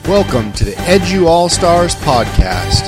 Welcome to the Edu All-Stars podcast.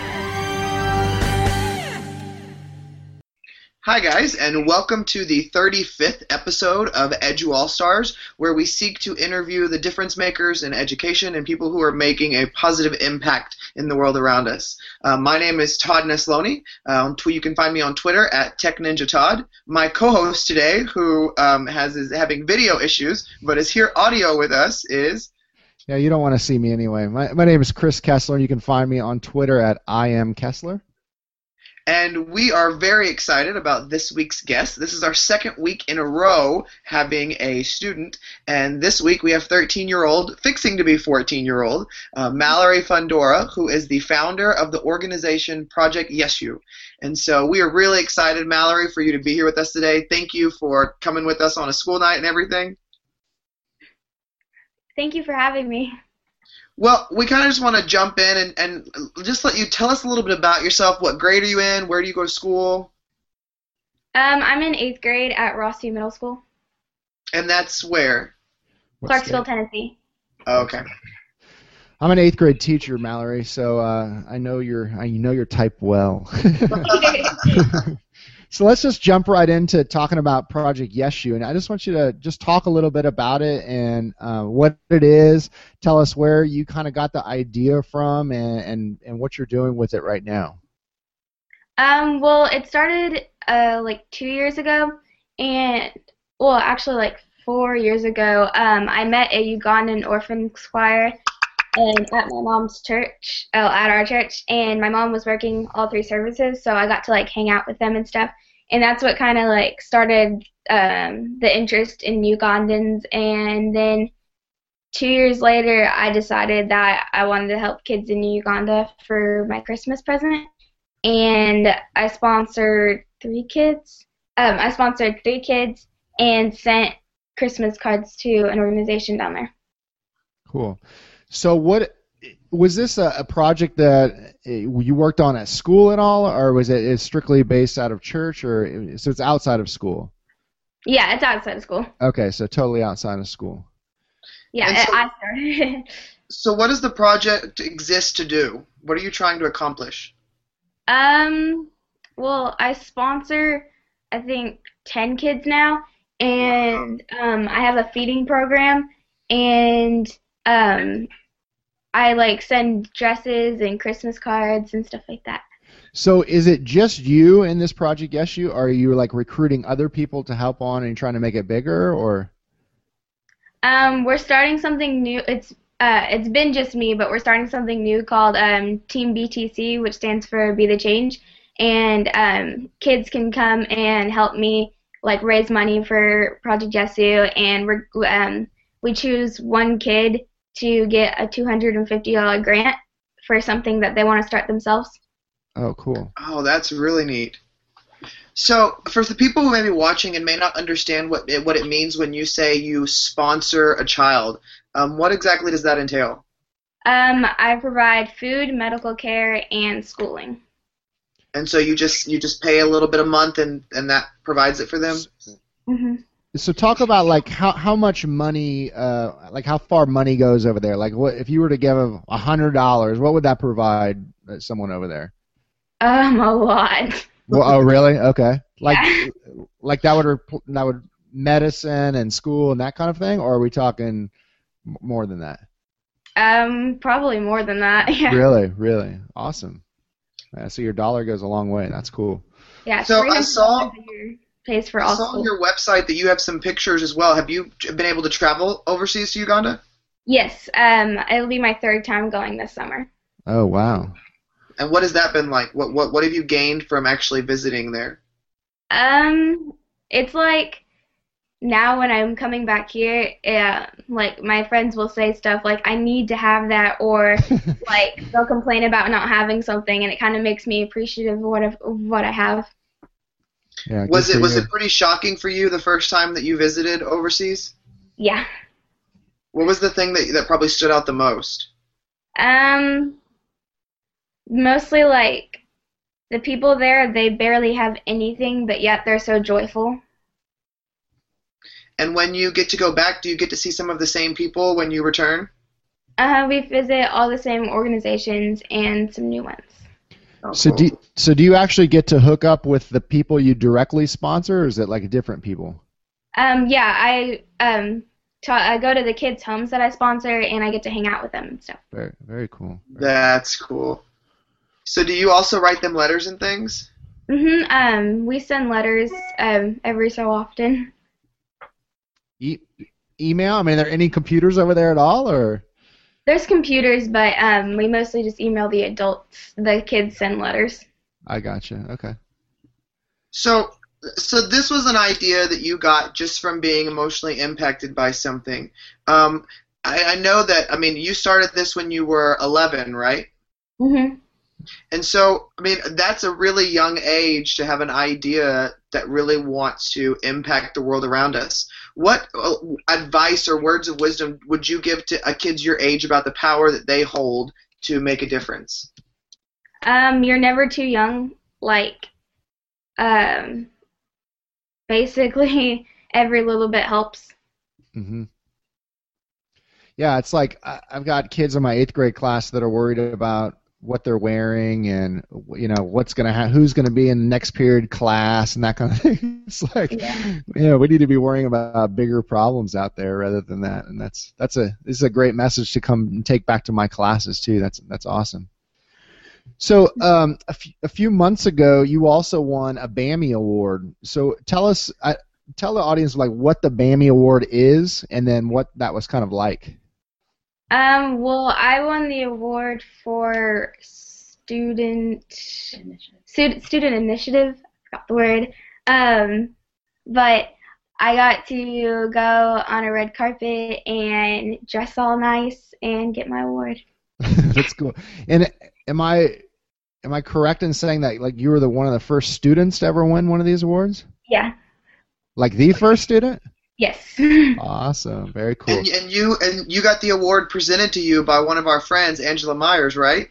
Hi guys, and welcome to the 35th episode of Edu All-Stars, where we seek to interview the difference makers in education and people who are making a positive impact in the world around us. My name is Todd Nesloni. You can find me on Twitter at TechNinjaTodd. My co-host today, who is having video issues, but is here audio with us, is... Yeah, you don't want to see me anyway. My name is Chris Kessler, and you can find me on Twitter at IamKessler. And we are very excited about this week's guest. This is our second week in a row having a student, and this week we have 13-year-old, fixing to be 14-year-old, Mallory Fundora, who is the founder of the organization Project YesU. And so we are really excited, Mallory, for you to be here with us today. Thank you for coming with us on a school night and everything. Thank you for having me. Well, we kind of just want to jump in and just let you tell us a little bit about yourself. What grade are you in? Where do you go to school? I'm in 8th grade at Rossview Middle School. And that's where? Clarksville, Tennessee. Oh, okay. I'm an 8th grade teacher, Mallory, so I know your type well. So let's just jump right into talking about Project YesU, and I just want you to just talk a little bit about it and what it is. Tell us where you kind of got the idea from and what you're doing with it right now. Well, it started like 2 years ago, and well, actually like 4 years ago. I met a Ugandan orphan choir at my mom's church, at our church, and my mom was working all 3 services, so I got to like hang out with them and stuff. And that's what kind of like started the interest in Ugandans. And then 2 years later, I decided that I wanted to help kids in Uganda for my Christmas present. And I sponsored 3 kids. And sent Christmas cards to an organization down there. Cool. So what was this a project that you worked on at school at all, or was it strictly based out of church, or so it's outside of school? Yeah, it's outside of school. Okay, so totally outside of school. Yeah, I started. So what does the project exist to do? What are you trying to accomplish? Well, I sponsor, I think, 10 kids now, and I have a feeding program, and I like send dresses and Christmas cards and stuff like that. So is it just you in this Project YesU, or are you like recruiting other people to help on and trying to make it bigger, or? We're starting something new. It's been just me, but we're starting something new called Team BTC, which stands for Be the Change, and kids can come and help me like raise money for Project YesU, and we choose one kid to get a $250 grant for something that they want to start themselves. Oh, cool. Oh, that's really neat. So, for the people who may be watching and may not understand what it means when you say you sponsor a child, what exactly does that entail? I provide food, medical care, and schooling. And so you just pay a little bit a month, and that provides it for them? Mm-hmm. So talk about like how much money, like how far money goes over there. Like what if you were to give $100, what would that provide someone over there? A lot. Well, oh really? Okay. Like Yeah. like that would medicine and school and that kind of thing, or are we talking more than that? Probably more than that. Yeah. Really awesome. So your dollar goes a long way. That's cool. Yeah. So I saw. Pays for I all saw school. on your website that you have some pictures as well. Have you been able to travel overseas to Uganda? Yes. It'll be my 3rd time going this summer. Oh wow. And what has that been like? What have you gained from actually visiting there? It's like now when I'm coming back here, like my friends will say stuff like I need to have that, or like they'll complain about not having something, and it kind of makes me appreciative of what I have. Yeah, was it pretty shocking for you the first time that you visited overseas? Yeah. What was the thing that probably stood out the most? Mostly like the people there, they barely have anything, but yet they're so joyful. And when you get to go back, do you get to see some of the same people when you return? We visit all the same organizations and some new ones. Oh, So cool. do you actually get to hook up with the people you directly sponsor, or is it like different people? Yeah, I go to the kids' homes that I sponsor, and I get to hang out with them and stuff. Very very cool. That's cool. So do you also write them letters and things? We send letters every so often. E- email? I mean, are there any computers over there at all, or? There's computers, but we mostly just email the adults. The kids send letters. I gotcha. Okay. So, so this was an idea that you got just from being emotionally impacted by something. I know that, I mean, you started this when you were 11, right? hmm And so, I mean, that's a really young age to have an idea that really wants to impact the world around us. What advice or words of wisdom would you give to kids your age about the power that they hold to make a difference? You're never too young. Like, um, basically, every little bit helps. hmm Yeah, it's like I've got kids in my 8th grade class that are worried about what they're wearing and what's gonna who's gonna be in the next period class and that kind of thing. It's like Yeah. we need to be worrying about bigger problems out there rather than that. And this is a great message to come and take back to my classes too. That's awesome. So a few months ago, you also won a BAMI award. So tell the audience like what the BAMI award is and then what that was kind of like. Well, I won the award for student initiative. I forgot the word. But I got to go on a red carpet and dress all nice and get my award. That's cool. And am I correct in saying that like you were one of the first students to ever win one of these awards? Yeah. Like the first student? Yes. Awesome. Very cool. And you got the award presented to you by one of our friends, Angela Myers, right?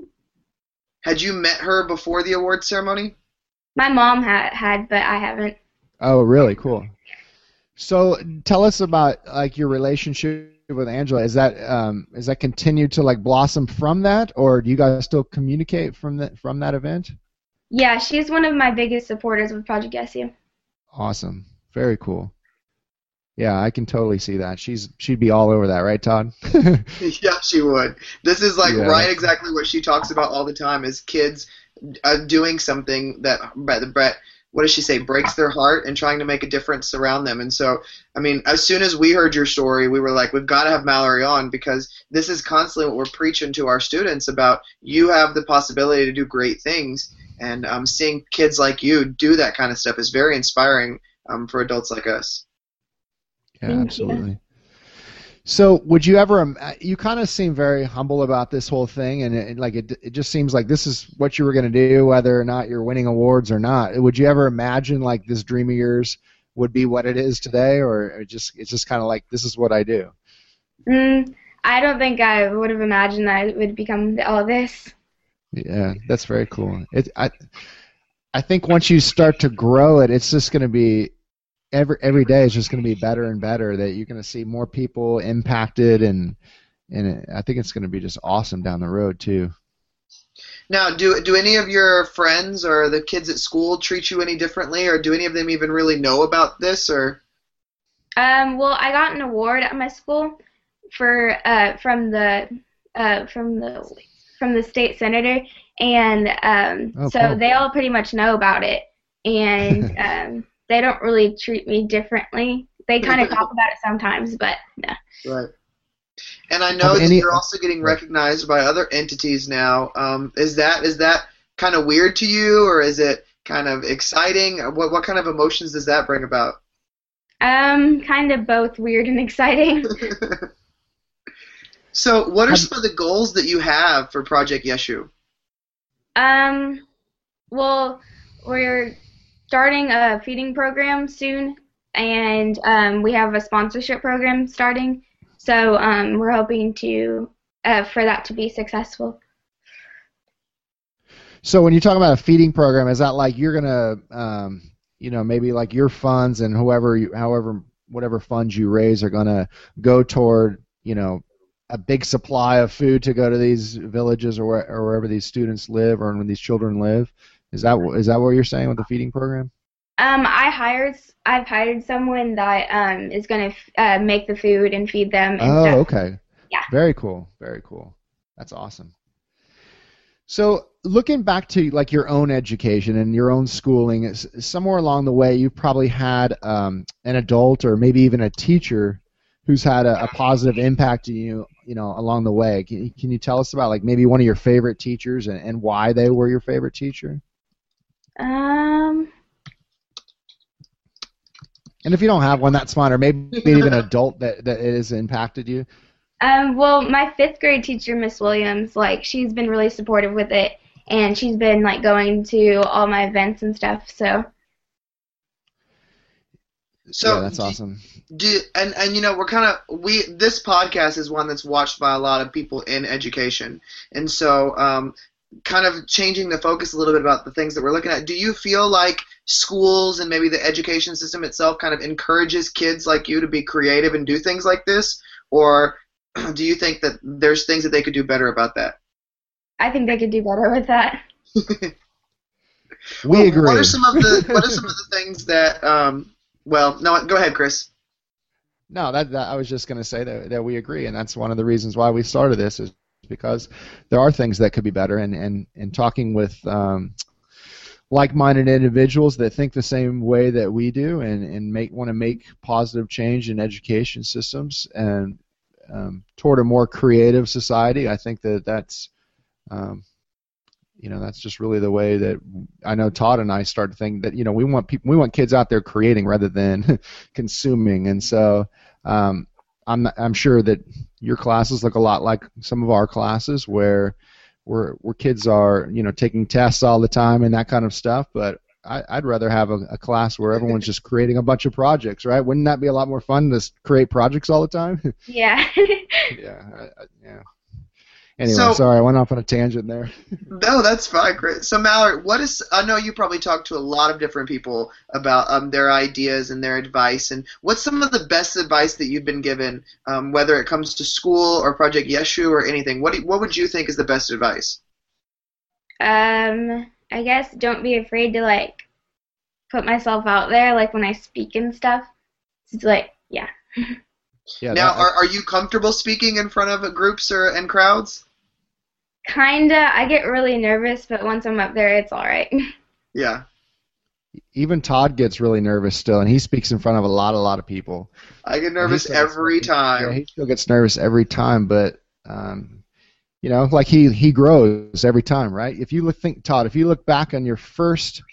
Had you met her before the award ceremony? My mom had, but I haven't. Oh, really cool. So tell us about like your relationship with Angela. Is that continued to like blossom from that, or do you guys still communicate from that event? Yeah, she's one of my biggest supporters with Project SU. Awesome. Very cool. Yeah, I can totally see that. She'd be all over that, right, Todd? Yeah, she would. This is like Yeah. right exactly what she talks about all the time is kids doing something that Brett, what does she say, breaks their heart and trying to make a difference around them. And so, I mean, as soon as we heard your story, we were like, we've got to have Mallory on because this is constantly what we're preaching to our students about. You have the possibility to do great things, and seeing kids like you do that kind of stuff is very inspiring for adults like us. Yeah, Thank you. absolutely. So, would you ever? You kind of seem very humble about this whole thing, and it just seems like this is what you were going to do, whether or not you're winning awards or not. Would you ever imagine like this dream of yours would be what it is today, or it's just kind of like this is what I do? I don't think I would have imagined that it would become all this. Yeah, that's very cool. I think once you start to grow it, it's just going to be every day is just going to be better and better. That you're going to see more people impacted, and I think it's going to be just awesome down the road too. Now, do any of your friends or the kids at school treat you any differently, or do any of them even really know about this? Or Well, I got an award at my school for from the state senator, and so cool. they all pretty much know about it, and they don't really treat me differently. They kind of talk about it sometimes, but no. right. And I know that you're also getting recognized by other entities now. Is that kind of weird to you, or is it kind of exciting? What kind of emotions does that bring about? Kind of both weird and exciting. So, what are some of the goals that you have for Project Yeshu? Well, we're starting a feeding program soon, and we have a sponsorship program starting. So we're hoping for that to be successful. So when you talk about a feeding program, is that like you're gonna, maybe like your funds and whatever funds you raise are gonna go toward, a big supply of food to go to these villages or wherever these students live or when these children live. Is that what you're saying with the feeding program? I've hired someone that is going to make the food and feed them and Oh, stuff. okay. Yeah. Very cool. Very cool. That's awesome. So looking back to like your own education and your own schooling, somewhere along the way you've probably had an adult or maybe even a teacher who's had a positive impact on you, along the way. Can you tell us about like maybe one of your favorite teachers and why they were your favorite teacher? Um. And if you don't have one, that's fine. Or maybe even an adult that it has impacted you. Well, my 5th grade teacher, Miss Williams, like she's been really supportive with it, and she's been like going to all my events and stuff. So Yeah, that's awesome. This podcast is one that's watched by a lot of people in education, and so kind of changing the focus a little bit about the things that we're looking at. Do you feel like schools and maybe the education system itself kind of encourages kids like you to be creative and do things like this, or do you think that there's things that they could do better about that? I think they could do better with that. We agree. What are some of the things that? No, go ahead, Chris. No, that I was just going to say that we agree, and that's one of the reasons why we started this is because there are things that could be better, and talking with like-minded individuals that think the same way that we do, and want to make positive change in education systems and toward a more creative society. I think that's that's just really the way that I know Todd and I started thinking that we want kids out there creating rather than consuming, and so I'm sure that your classes look a lot like some of our classes where kids are taking tests all the time and that kind of stuff, but I'd rather have a class where everyone's just creating a bunch of projects, right? Wouldn't that be a lot more fun to create projects all the time? Yeah. Yeah. Anyway, sorry, I went off on a tangent there. No, that's fine, Chris. So, Mallory, I know you probably talked to a lot of different people about their ideas and their advice, and what's some of the best advice that you've been given, whether it comes to school or Project Yeshu or anything? What would you think is the best advice? I guess don't be afraid to like put myself out there, like when I speak and stuff. It's like, yeah. Yeah. Now, are you comfortable speaking in front of groups and crowds? Kinda. I get really nervous, but once I'm up there, it's all right. Yeah. Even Todd gets really nervous still, and he speaks in front of a lot of people. I get nervous every time. Yeah, he still gets nervous every time, but like he grows every time, right? Todd, if you look back on your first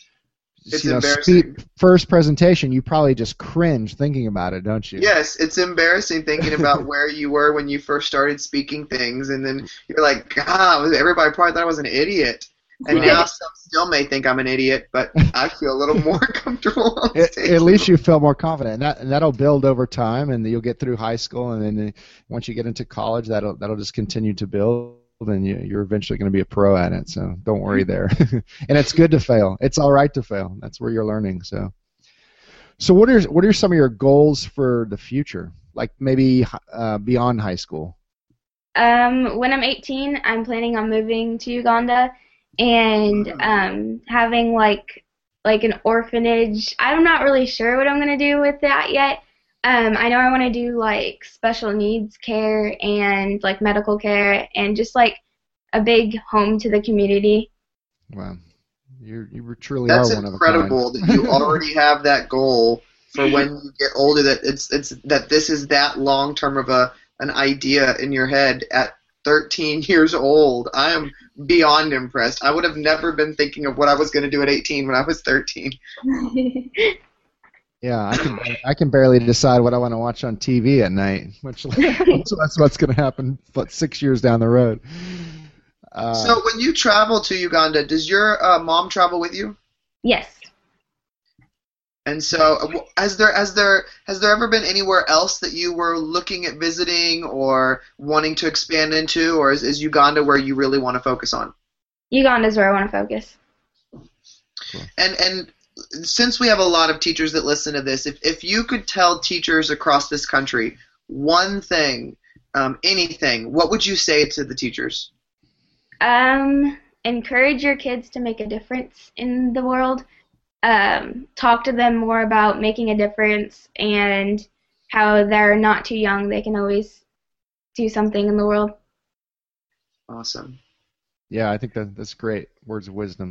first presentation, you probably just cringe thinking about it, don't you? Yes, it's embarrassing thinking about where you were when you first started speaking things, and then you're like, God, everybody probably thought I was an idiot. And now some still may think I'm an idiot, but I feel a little more comfortable on stage. At least you feel more confident, and that'll build over time, and you'll get through high school, and then once you get into college, that'll just continue to build. Then you're eventually going to be a pro at it, so don't worry there. And it's good to fail. It's all right to fail. That's where you're learning. So what are some of your goals for the future, like maybe beyond high school? When I'm 18, I'm planning on moving to Uganda and having like an orphanage. I'm not really sure what I'm going to do with that yet. I know I want to do like special needs care and like medical care and just like a big home to the community. Wow, you truly That's are one of a kind. That's incredible that you already have that goal for when you get older. That it's that this is that long term of an idea in your head at 13 years old. I am beyond impressed. I would have never been thinking of what I was going to do at 18 when I was 13. Yeah, I can barely decide what I want to watch on TV at night, which that's what's going to happen 6 years down the road. So when you travel to Uganda, does your mom travel with you? Yes. And so has there ever been anywhere else that you were looking at visiting or wanting to expand into, or is Uganda where you really want to focus on? Uganda's where I want to focus. Cool. And since we have a lot of teachers that listen to this, if you could tell teachers across this country one thing anything, what would you say to the teachers? Encourage your kids to make a difference in the world. Talk to them more about making a difference and how they're not too young. They can always do something in the world. Awesome. Yeah, I think that's great. Words of wisdom.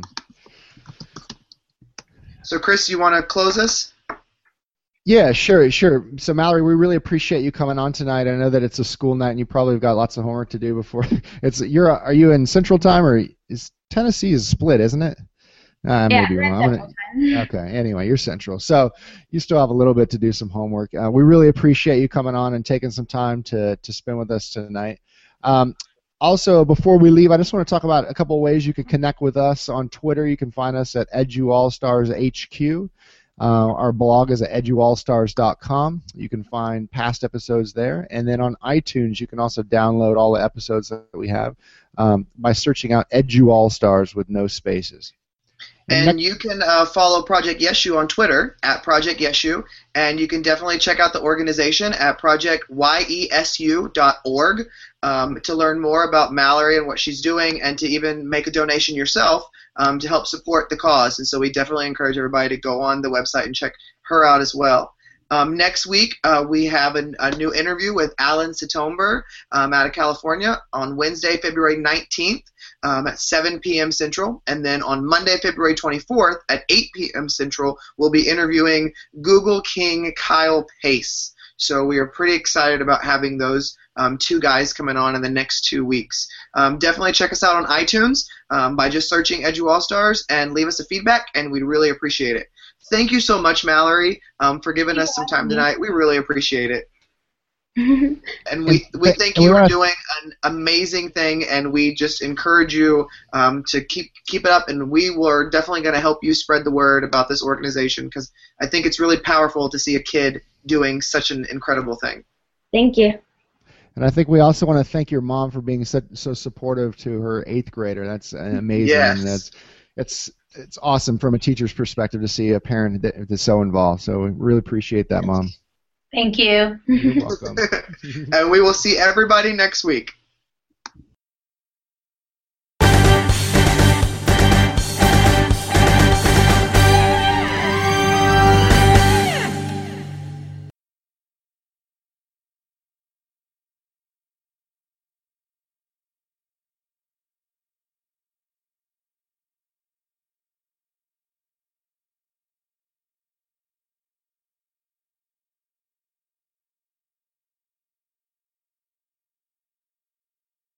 So, Chris, you want to close us? Yeah, sure. So, Mallory, we really appreciate you coming on tonight. I know that it's a school night, and you probably have got lots of homework to do before. Are you in Central Time, or is Tennessee is split, isn't it? Maybe wrong. Okay. Anyway, you're Central, so you still have a little bit to do some homework. We really appreciate you coming on and taking some time to spend with us tonight. Also, before we leave, I just want to talk about a couple of ways you can connect with us on Twitter. You can find us at EduAllStarsHQ. Our blog is at eduallstars.com. You can find past episodes there. And then on iTunes, you can also download all the episodes that we have by searching out EduAllStars with no spaces. And you can follow Project Yeshu on Twitter, at Project Yeshu, and you can definitely check out the organization at projectyesu.org to learn more about Mallory and what she's doing, and to even make a donation yourself to help support the cause. And so we definitely encourage everybody to go on the website and check her out as well. Next week, we have a new interview with Alan Sitomber out of California on Wednesday, February 19th at 7 p.m. Central. And then on Monday, February 24th at 8 p.m. Central, we'll be interviewing Google King Kyle Pace. So we are pretty excited about having those two guys coming on in the next 2 weeks. Definitely check us out on iTunes by just searching Edu All Stars and leave us a feedback, and we'd really appreciate it. Thank you so much, Mallory, for giving us some time tonight. We really appreciate it. And we think you are doing an amazing thing, and we just encourage you to keep it up, and we are definitely going to help you spread the word about this organization, because I think it's really powerful to see a kid doing such an incredible thing. Thank you. And I think we also want to thank your mom for being so supportive to her 8th grader. That's amazing. Yes. And it's awesome from a teacher's perspective to see a parent that's so involved. So we really appreciate that, Mom. Thank you. You're welcome. And we will see everybody next week.